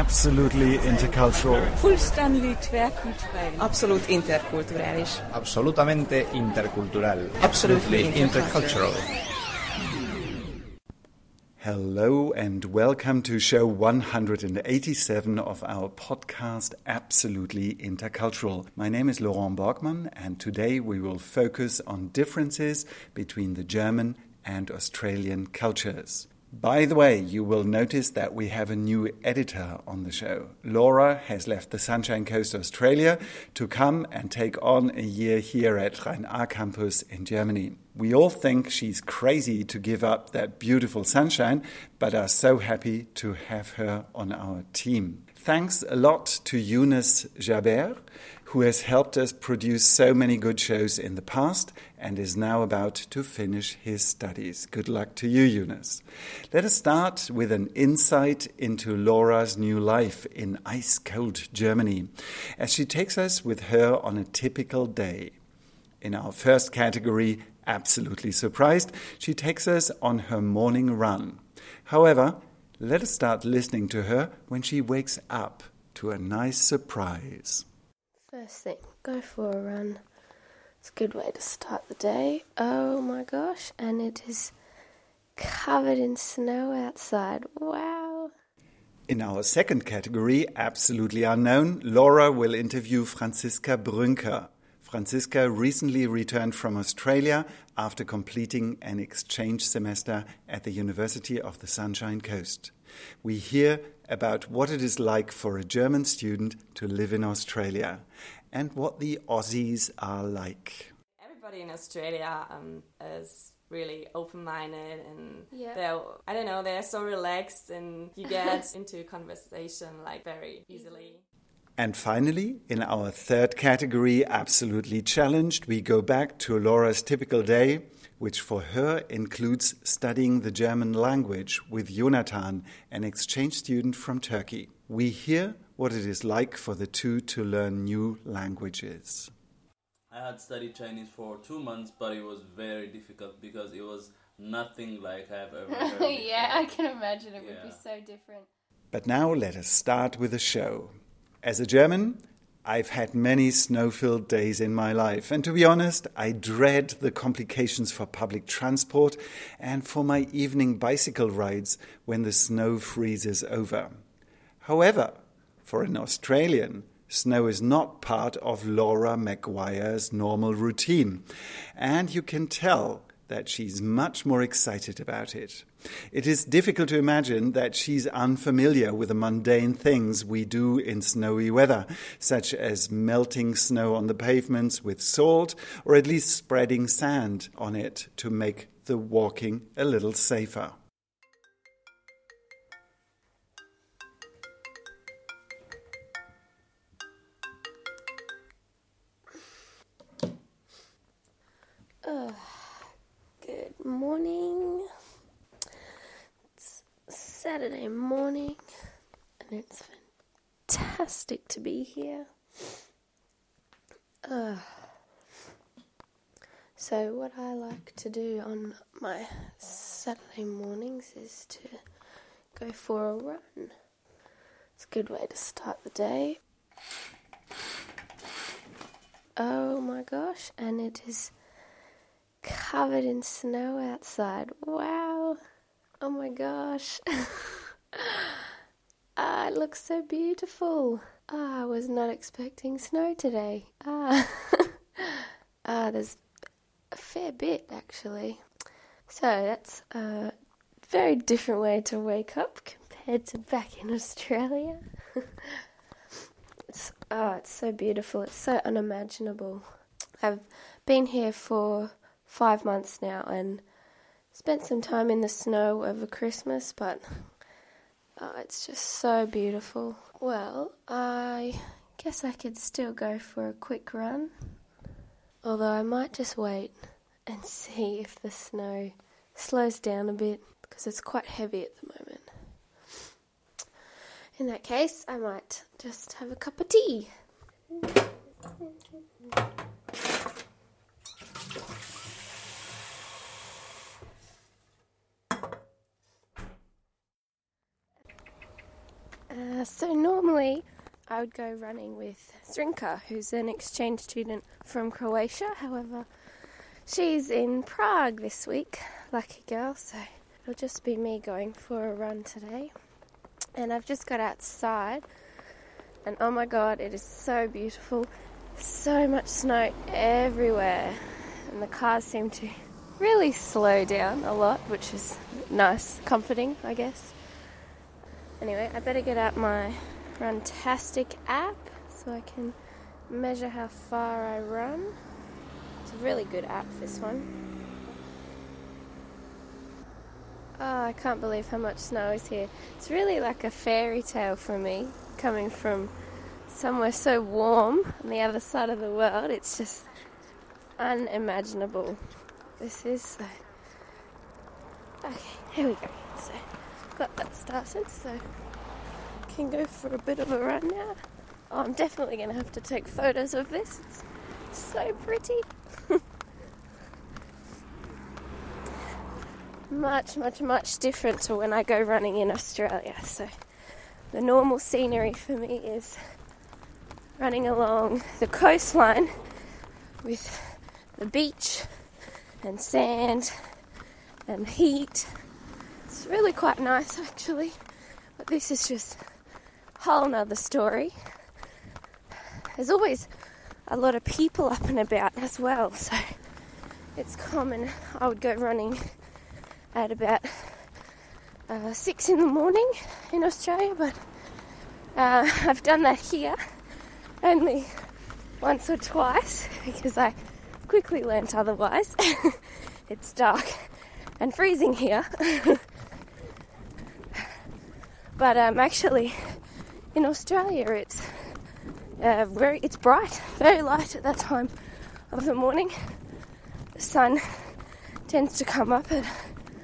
Absolutely intercultural. Fullständigt tvärkulturell. Absolut interkulturális. Absolutamente intercultural. Absolutely intercultural. Hello and welcome to show 187 of our podcast Absolutely Intercultural. My name is Laurent Borgmann and today we will focus on differences between the German and Australian cultures. By the way, you will notice that we have a new editor on the show. Laura has left the Sunshine Coast, Australia, to come and take on a year here at Rhein-A campus in Germany. We all think she's crazy to give up that beautiful sunshine, but are so happy to have her on our team. Thanks a lot to Younes Jaber, who has helped us produce so many good shows in the past and is now about to finish his studies. Good luck to you, Younes. Let us start with an insight into Laura's new life in ice-cold Germany, as she takes us with her on a typical day. In our first category, Absolutely Surprised, she takes us on her morning run. However, let us start listening to her when she wakes up to a nice surprise. First thing, go for a run. It's a good way to start the day. Oh my gosh, and it is covered in snow outside. Wow. In our second category, Absolutely Unknown, Laura will interview Franziska Brünker. Franziska recently returned from Australia after completing an exchange semester at the University of the Sunshine Coast. We hear about what it is like for a German student to live in Australia and what the Aussies are like. Everybody in Australia is really open-minded and they're so relaxed and you get into conversation like very easily. And finally, in our third category, Absolutely Challenged, we go back to Laura's typical day, which for her includes studying the German language with Jonathan, an exchange student from Turkey. We hear what it is like for the two to learn new languages. I had studied Chinese for 2 months, but it was very difficult because it was nothing like I've ever heard before. Yeah, I can imagine it would be so different. But now let us start with the show. As a German, I've had many snow-filled days in my life, and to be honest, I dread the complications for public transport and for my evening bicycle rides when the snow freezes over. However, for an Australian, snow is not part of Laura Maguire's normal routine, and you can tell that she's much more excited about it. It is difficult to imagine that she's unfamiliar with the mundane things we do in snowy weather, such as melting snow on the pavements with salt, or at least spreading sand on it to make the walking a little safer. Good morning. It's Saturday morning and it's fantastic to be here. So what I like to do on my Saturday mornings is to go for a run. It's a good way to start the day. Oh my gosh, and it is covered in snow outside. Wow. Oh my gosh. It looks so beautiful. I was not expecting snow today. There's a fair bit actually. So that's a very different way to wake up compared to back in Australia. It's so beautiful. It's so unimaginable. I've been here for 5 months now and spent some time in the snow over Christmas, but it's just so beautiful. Well, I guess I could still go for a quick run, although I might just wait and see if the snow slows down a bit because it's quite heavy at the moment. In that case, I might just have a cup of tea. So normally I would go running with Zrinka, who's an exchange student from Croatia. However, she's in Prague this week, lucky girl, so it'll just be me going for a run today. And I've just got outside, and oh my god, it is so beautiful. So much snow everywhere, and the cars seem to really slow down a lot, which is nice, comforting, I guess. Anyway, I better get out my Runtastic app so I can measure how far I run. It's a really good app, this one. Oh, I can't believe how much snow is here. It's really like a fairy tale for me, coming from somewhere so warm on the other side of the world. It's just unimaginable. This is so... Okay, here we go. So, got that started, so can go for a bit of a run now. Oh, I'm definitely going to have to take photos of this. It's so pretty. Much different to when I go running in Australia. So the normal scenery for me is running along the coastline with the beach and sand and heat. It's really quite nice actually, but this is just a whole nother story. There's always a lot of people up and about as well, so it's common. I would go running at about 6 in the morning in Australia, but I've done that here only once or twice because I quickly learnt otherwise. It's dark and freezing here. But actually in Australia it's bright, very light at that time of the morning. The sun tends to come up at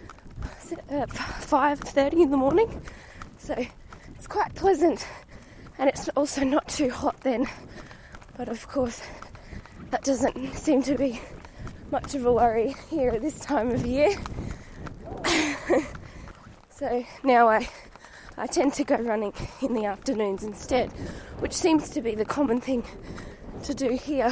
5:30 in the morning, so it's quite pleasant, and it's also not too hot then. But of course that doesn't seem to be much of a worry here at this time of year. So now I tend to go running in the afternoons instead, which seems to be the common thing to do here.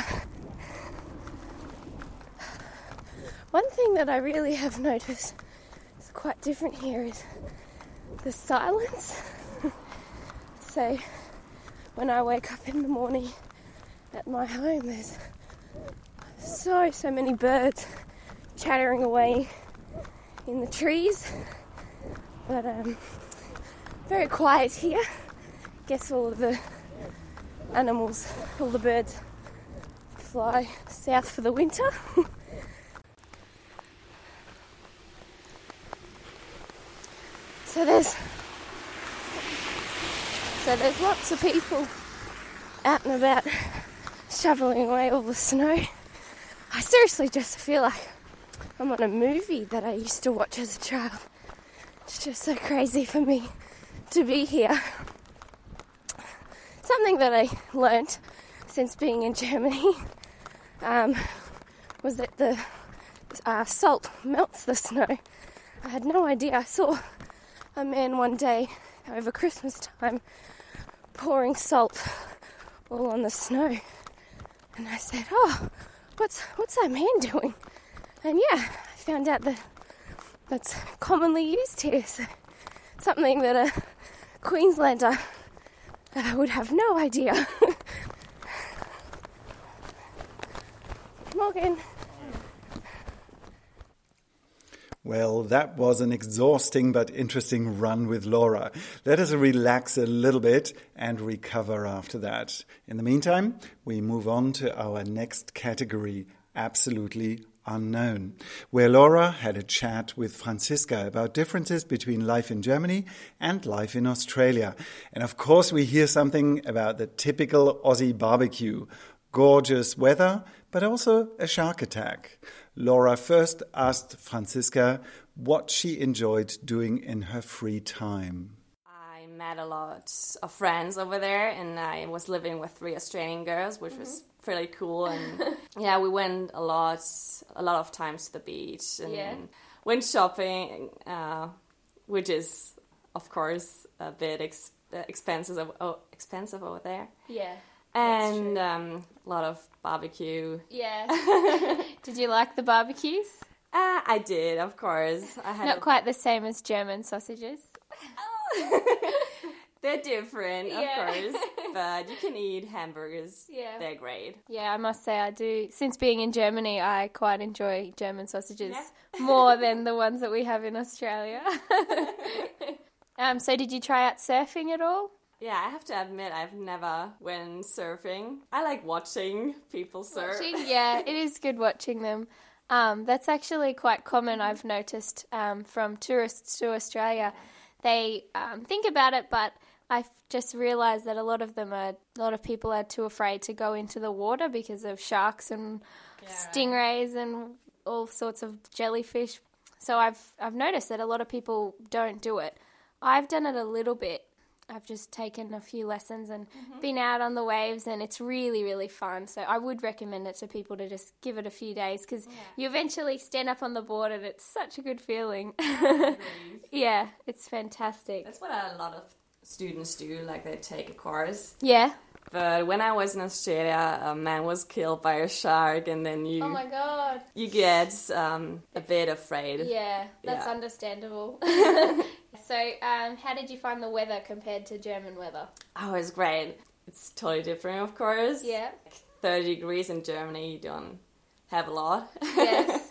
One thing that I really have noticed is quite different here is the silence. So when I wake up in the morning at my home, there's so many birds chattering away in the trees, but very quiet here. Guess all of the animals, all the birds fly south for the winter. So there's lots of people out and about shoveling away all the snow. I seriously just feel like I'm on a movie that I used to watch as a child. It's just so crazy for me to be here. Something that I learnt since being in Germany was that the salt melts the snow. I had no idea. I saw a man one day over Christmas time pouring salt all on the snow, and I said, "Oh, what's that man doing?" And yeah, I found out that that's commonly used here. So something that a Queenslander would have no idea. Morgan. Well, that was an exhausting but interesting run with Laura. Let us relax a little bit and recover after that. In the meantime, we move on to our next category, Absolutely Unknown, where Laura had a chat with Franziska about differences between life in Germany and life in Australia. And of course, we hear something about the typical Aussie barbecue, gorgeous weather, but also a shark attack. Laura first asked Franziska what she enjoyed doing in her free time. I met a lot of friends over there, and I was living with 3 Australian girls, which was pretty cool. And yeah, we went a lot of times to the beach and went shopping, which is of course a bit expensive over there. Yeah. And a lot of barbecue. Yeah. Did you like the barbecues? I did, of course. Not quite the same as German sausages. They're different, of Yeah. course, but you can eat hamburgers. Yeah. They're great. Yeah, I must say I do. Since being in Germany, I quite enjoy German sausages more than the ones that we have in Australia. So did you try out surfing at all? Yeah, I have to admit I've never went surfing. I like watching people surf. Yeah, it is good watching them. That's actually quite common, I've noticed, from tourists to Australia. They think about it, but I've just realised that a lot of people are too afraid to go into the water because of sharks and stingrays and all sorts of jellyfish. So I've noticed that a lot of people don't do it. I've done it a little bit. I've just taken a few lessons and been out on the waves, and it's really, really fun. So I would recommend it to people to just give it a few days, because you eventually stand up on the board and it's such a good feeling. Yeah, it's fantastic. That's what a lot of students do, like they take a course. Yeah. But when I was in Australia, a man was killed by a shark, and then Oh my God. you get a bit afraid. Yeah, that's Yeah. understandable. So, how did you find the weather compared to German weather? Oh, it's great. It's totally different, of course. Yeah. 30 degrees in Germany, you don't have a lot. Yes.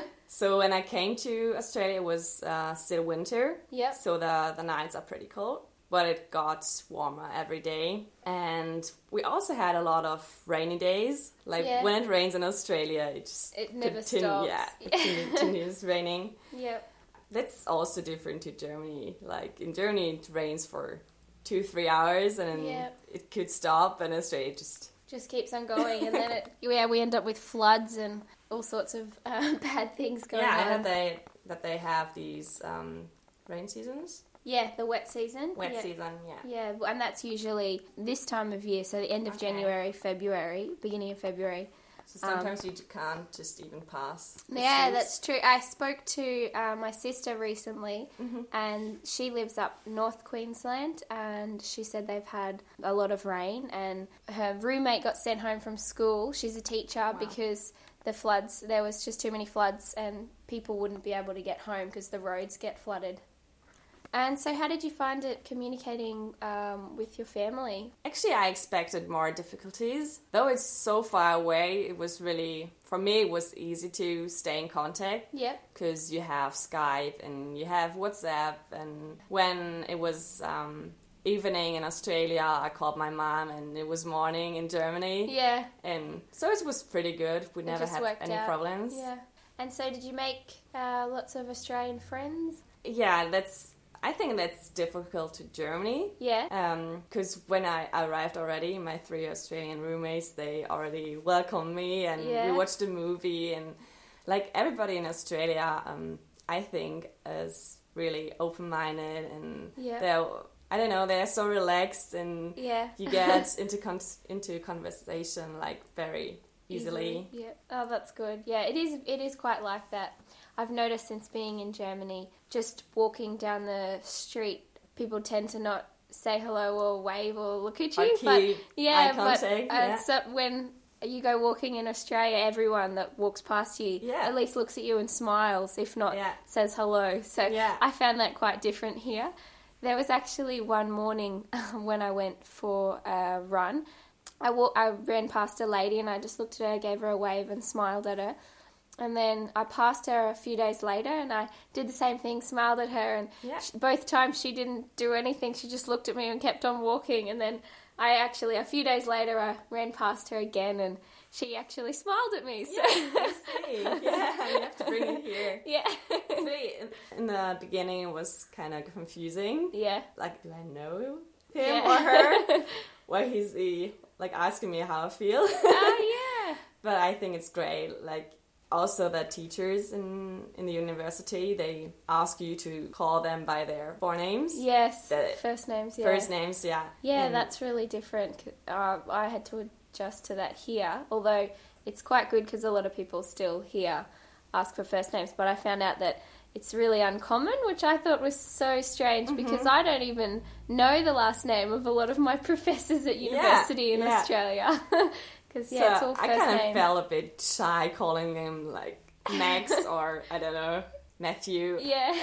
So when I came to Australia, it was still winter. Yep. So the nights are pretty cold. But it got warmer every day. And we also had a lot of rainy days. Like when it rains in Australia, it never stops. Yeah, it continues raining. Yep. That's also different to Germany. Like in Germany, it rains for 2-3 hours and then it could stop. And Australia just keeps on going, and then we end up with floods and all sorts of bad things going on. Yeah, and that they have these rain seasons. Yeah, the wet season. Season, yeah. Yeah, and that's usually this time of year, so the end of January, February, beginning of February. So sometimes you can't just even pass. Yeah, that's true. I spoke to my sister recently, and she lives up North Queensland, and she said they've had a lot of rain, and her roommate got sent home from school. She's a teacher because there was just too many floods, and people wouldn't be able to get home because the roads get flooded. And so how did you find it communicating with your family? Actually, I expected more difficulties. Though it's so far away, it was really, for me, it was easy to stay in contact. Yep. Because you have Skype and you have WhatsApp. And when it was evening in Australia, I called my mom, and it was morning in Germany. Yeah. And so it was pretty good. We never had any problems. Yeah. And so did you make lots of Australian friends? Yeah, I think that's difficult to Germany. Yeah. Because when I arrived already, my 3 Australian roommates, they already welcomed me, and we watched a movie, and like everybody in Australia, I think is really open-minded, and they're so relaxed, and you get into conversation like very easily. Yeah. Oh, that's good. Yeah, it is quite like that. I've noticed since being in Germany, just walking down the street, people tend to not say hello or wave or look at you. Eye contact, so when you go walking in Australia, everyone that walks past you at least looks at you and smiles, if not says hello. So I found that quite different here. There was actually one morning when I went for a run. I ran past a lady, and I just looked at her, gave her a wave and smiled at her. And then I passed her a few days later, and I did the same thing, smiled at her, and both times she didn't do anything. She just looked at me and kept on walking. And then a few days later, I ran past her again, and she actually smiled at me. So. I see. Yeah, you have to bring it here. Yeah. In the beginning, it was kind of confusing. Yeah. Like, do I know him or her? Why he's asking me how I feel? Oh, yeah. But I think it's great. Like, also the teachers in the university, they ask you to call them by their forenames. Yes, first names, yeah. First names, yeah. Yeah, that's really different. I had to adjust to that here, although it's quite good because a lot of people still here ask for first names. But I found out that it's really uncommon, which I thought was so strange because I don't even know the last name of a lot of my professors at university in Australia. Because, it's all first name. I kind of felt a bit shy calling them, like, Max or, I don't know, Matthew. Yeah.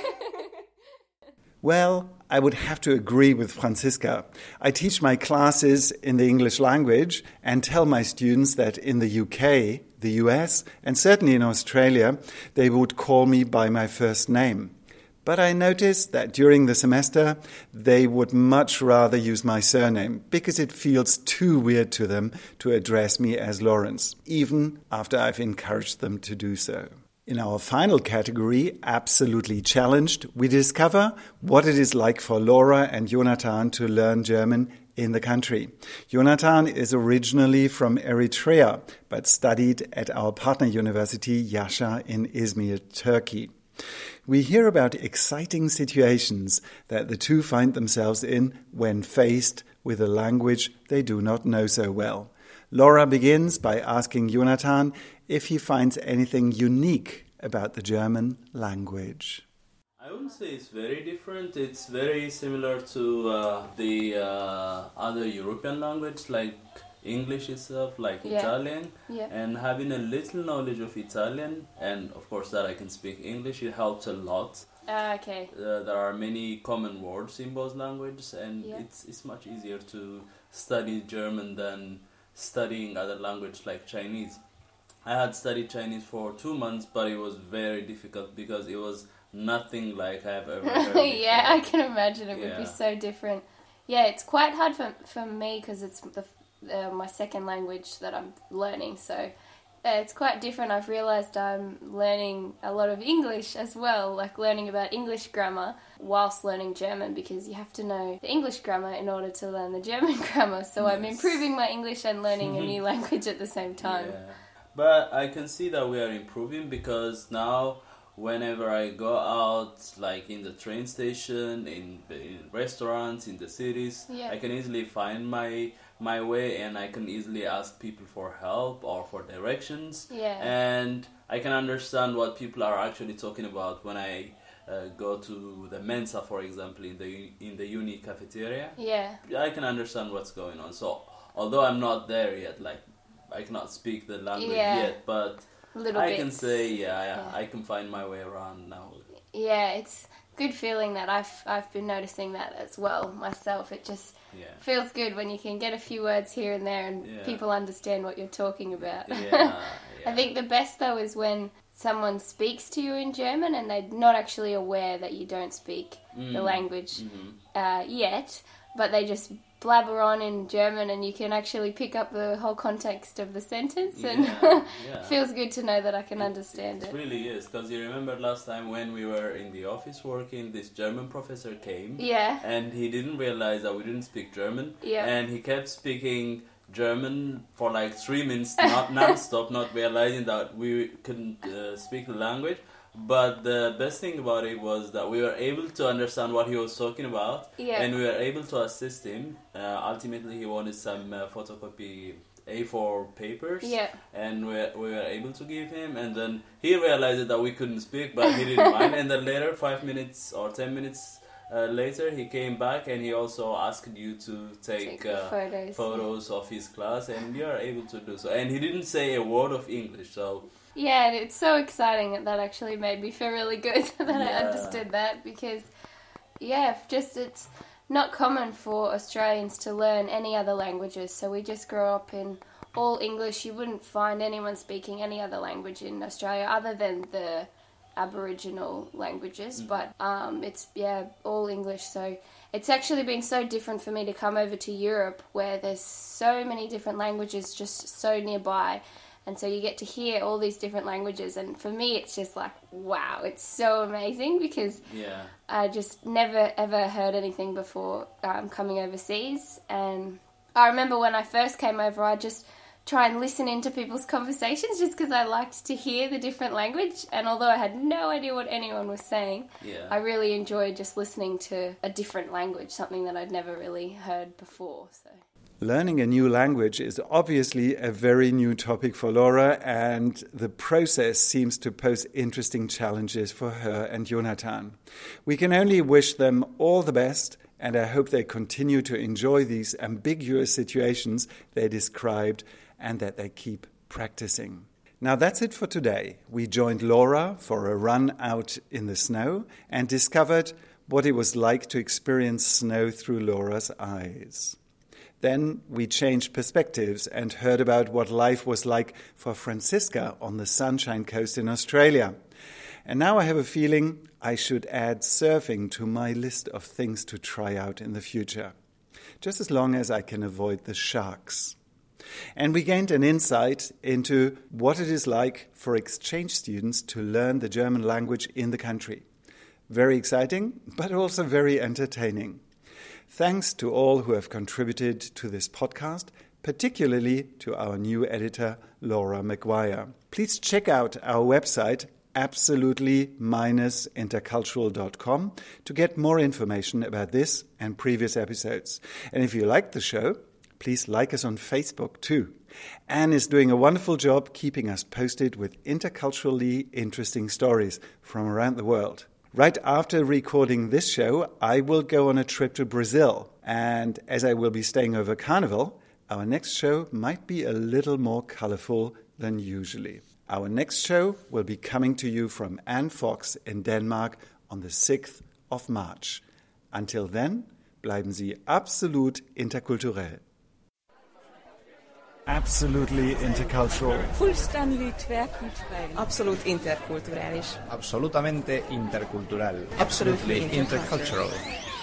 Well, I would have to agree with Franziska. I teach my classes in the English language and tell my students that in the UK, the US, and certainly in Australia, they would call me by my first name. But I noticed that during the semester, they would much rather use my surname because it feels too weird to them to address me as Lawrence, even after I've encouraged them to do so. In our final category, Absolutely Challenged, we discover what it is like for Laura and Jonathan to learn German in the country. Jonathan is originally from Eritrea, but studied at our partner university, Yasha, in Izmir, Turkey. We hear about exciting situations that the two find themselves in when faced with a language they do not know so well. Laura begins by asking Jonathan if he finds anything unique about the German language. I wouldn't say it's very different. It's very similar to the other European language, like English itself, like Italian. Yeah. And having a little knowledge of Italian, and of course that I can speak English, it helps a lot. Okay. There are many common words in both languages, and it's much easier to study German than studying other language like Chinese. I had studied Chinese for 2 months, but it was very difficult because it was nothing like I've ever heard before. I can imagine it would be so different. Yeah, it's quite hard for me because it's my second language that I'm learning, so it's quite different. I've realised I'm learning a lot of English as well, like learning about English grammar whilst learning German, because you have to know the English grammar in order to learn the German grammar. So I'm improving my English and learning a new language at the same time. Yeah. But I can see that we are improving because now whenever I go out, like in the train station, in restaurants, in the cities, I can easily find my way, and I can easily ask people for help or for directions. And I can understand what people are actually talking about when I go to the Mensa, for example, in the uni cafeteria. I can understand what's going on. So although I'm not there yet, like I cannot speak the language yet, but can say I can find my way around now. Yeah, it's good feeling that I've been noticing that as well myself. It just feels good when you can get a few words here and there and people understand what you're talking about. I think the best though is when someone speaks to you in German and they're not actually aware that you don't speak the language yet, but they just blabber on in German and you can actually pick up the whole context of the sentence, and it feels good to know that I can understand it. It really is, because you remember last time when we were in the office working, this German professor came and he didn't realize that we didn't speak German, and he kept speaking German for like 3 minutes non-stop, not realizing that we couldn't speak the language. But the best thing about it was that we were able to understand what he was talking about, and we were able to assist him. Ultimately, he wanted some photocopy A4 papers, and we were able to give him. And then he realized that we couldn't speak, but he didn't mind. And then later, 5 minutes or 10 minutes later, he came back and he also asked you to take photos of his class, and you are able to do so. And he didn't say a word of English, so... Yeah, and it's so exciting that actually made me feel really good that I understood that, because, it's not common for Australians to learn any other languages, so we just grow up in all English. You wouldn't find anyone speaking any other language in Australia other than the Aboriginal languages, but it's, all English, so it's actually been so different for me to come over to Europe, where there's so many different languages just so nearby. And so you get to hear all these different languages, and for me it's just like, wow, it's so amazing, because I just never ever heard anything before coming overseas. And I remember when I first came over, I just try and listen into people's conversations just because I liked to hear the different language, and although I had no idea what anyone was saying, I really enjoyed just listening to a different language, something that I'd never really heard before. So Learning a new language is obviously a very new topic for Laura, and the process seems to pose interesting challenges for her and Jonathan. We can only wish them all the best, and I hope they continue to enjoy these ambiguous situations they described and that they keep practicing. Now that's it for today. We joined Laura for a run out in the snow and discovered what it was like to experience snow through Laura's eyes. Then we changed perspectives and heard about what life was like for Francisca on the Sunshine Coast in Australia. And now I have a feeling I should add surfing to my list of things to try out in the future, just as long as I can avoid the sharks. And we gained an insight into what it is like for exchange students to learn the German language in the country. Very exciting, but also very entertaining. Thanks to all who have contributed to this podcast, particularly to our new editor, Laura McGuire. Please check out our website, absolutely-intercultural.com, to get more information about this and previous episodes. And if you like the show, please like us on Facebook too. Anne is doing a wonderful job keeping us posted with interculturally interesting stories from around the world. Right after recording this show, I will go on a trip to Brazil. And as I will be staying over Carnival, our next show might be a little more colorful than usually. Our next show will be coming to you from Anne Fox in Denmark on the 6th of March. Until then, bleiben Sie absolut interkulturell. Absolutely intercultural. Fullständig tvärkulturell. Absolut interkulturális. Absolutamente intercultural. Absolutely intercultural.